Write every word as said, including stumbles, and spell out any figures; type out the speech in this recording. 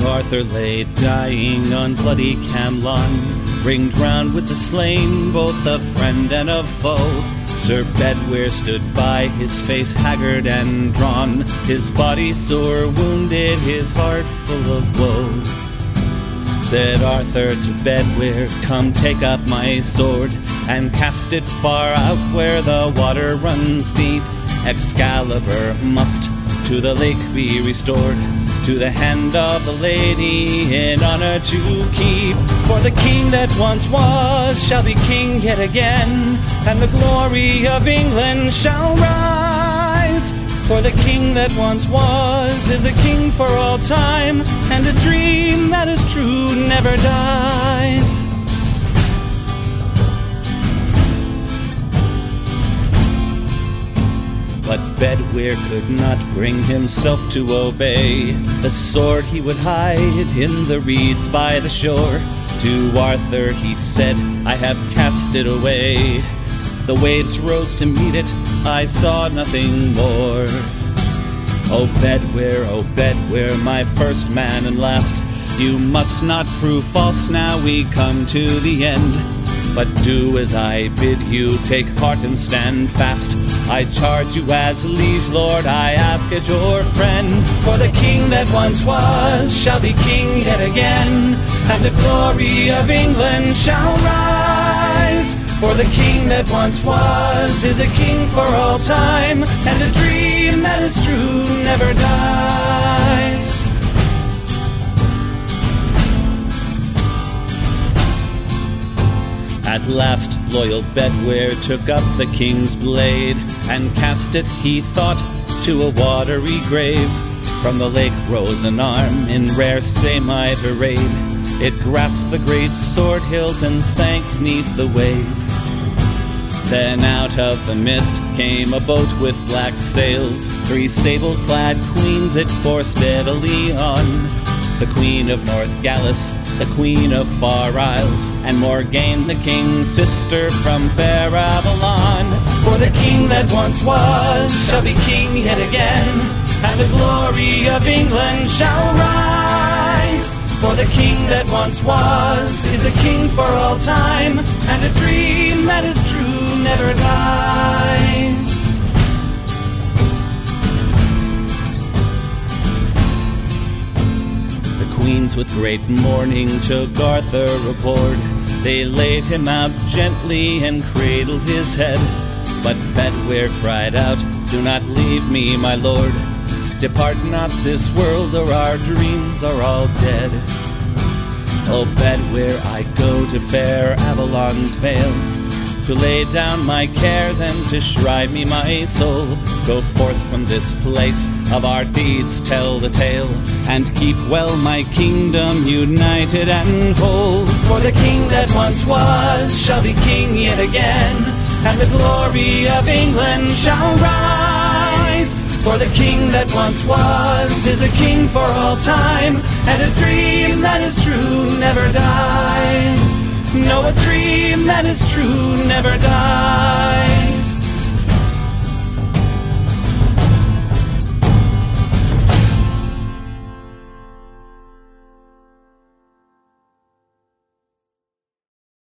Arthur lay dying on bloody Camlon, ringed round with the slain, both of friend and of foe. Sir Bedwyr stood by, his face haggard and drawn, his body sore wounded, his heart full of woe. Said Arthur to Bedwyr, come take up my sword, and cast it far out where the water runs deep. Excalibur must to the lake be restored, to the hand of the lady in honor to keep. For the king that once was shall be king yet again, and the glory of England shall rise. For the king that once was is a king for all time, and a dream that is true never dies. But Bedwyr could not bring himself to obey. The sword he would hide in the reeds by the shore. To Arthur he said, I have cast it away. The waves rose to meet it, I saw nothing more. O Bedwyr, O Bedwyr, my first man and last, you must not prove false, now we come to the end. But do as I bid you, take heart and stand fast. I charge you as liege lord, I ask as your friend. For the king that once was shall be king yet again, and the glory of England shall rise. For the king that once was is a king for all time, and a dream that is true never dies. At last loyal Bedwyr took up the king's blade, and cast it, he thought, to a watery grave. From the lake rose an arm in rare samite arrayed. It grasped the great sword hilt and sank neath the wave. Then out of the mist came a boat with black sails. Three sable-clad queens it bore steadily on. The queen of North Gallus, the queen of Far Isles, and Morgaine, the king's sister from fair Avalon. For the king that once was shall be king yet again, and the glory of England shall rise. For the king that once was is a king for all time, and a dream that is true never dies. The queens with great mourning took Arthur aboard. They laid him out gently and cradled his head. But Bedwyr cried out, do not leave me, my lord. Depart not this world, or our dreams are all dead. O Bedwyr, I go to fair Avalon's vale, to lay down my cares and to shrive me my soul. Go forth from this place, of our deeds tell the tale, and keep well my kingdom united and whole. For the king that once was shall be king yet again, and the glory of England shall rise. For the king that once was is a king for all time, and a dream that is true never dies. No, a dream that is true never dies.